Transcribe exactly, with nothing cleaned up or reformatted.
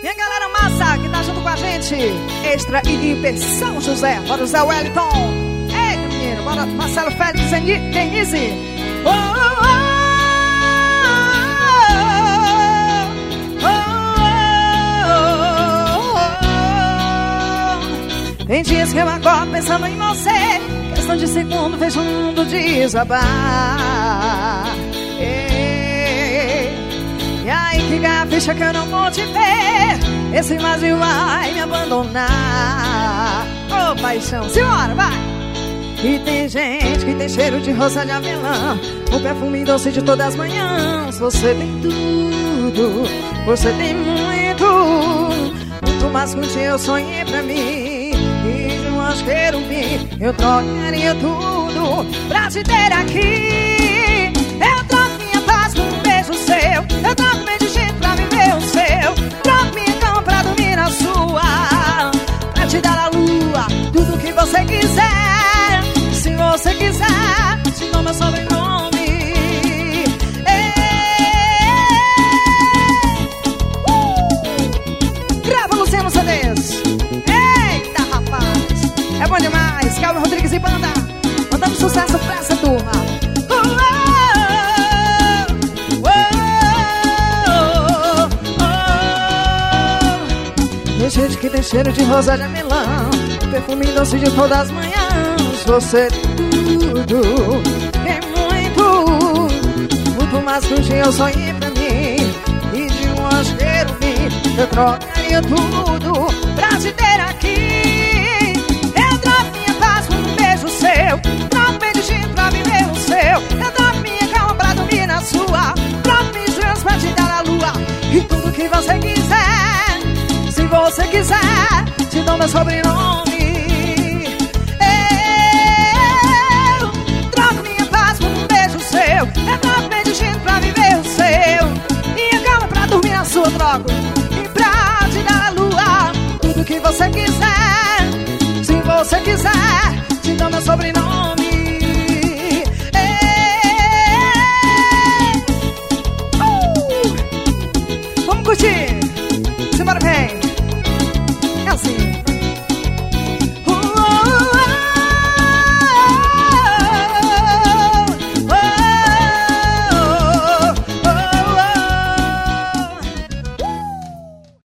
E a galera massa que tá junto com a gente, Extra e Hiper São José. Bora o Zé Wellington. Ei, menino, bora Marcelo Félix e Denise. Oh, oh, oh, oh, oh. Tem dias que eu acordo pensando em você, questão de segundo vejo o mundo desabar. Ei, e aí que cai a ficha que eu não vou te ver, esse vazio vai me abandonar. Ô oh, paixão, simbora, vai! E tem gente que tem cheiro de rosa de avelã, o perfume doce de todas as manhãs. Você tem tudo, você tem muito, muito mais que um dia eu sonhei pra mim. E de um anjo querubim eu trocaria tudo pra te ter aqui. Eu troco minha paz por um beijo seu, eu troco meu destino pra viver o seu, troco minha cama pra dormir na sua, pra te dar a lua, tudo que você quiser. Se você quiser, te dou meu sobrenome. Uh! Grava Luciano Cedês. Eita, rapaz, é bom demais. Calma Rodrigues e banda, mandando sucesso pra essa turma. Tem gente que tem cheiro de rosa de amelão, perfume doce de todas as manhãs. Você tem tudo, tem muito, muito mais que um dia eu sonhei pra mim. E de um anjo querubim eu trocaria tudo pra te ter aqui. Eu troco minha paz por um beijo seu, troco meu destino pra viver o seu, eu troco minha cama pra dormir na sua, troco meus joelhos pra te dar a lua, e tudo que você quiser. Se você quiser, te dou meu sobrenome. Eu troco minha paz por um beijo seu, eu troco meu destino pra viver o seu, minha cama pra dormir na sua, troco e pra te dar a lua, tudo que você quiser. Se você quiser, te dou meu sobrenome.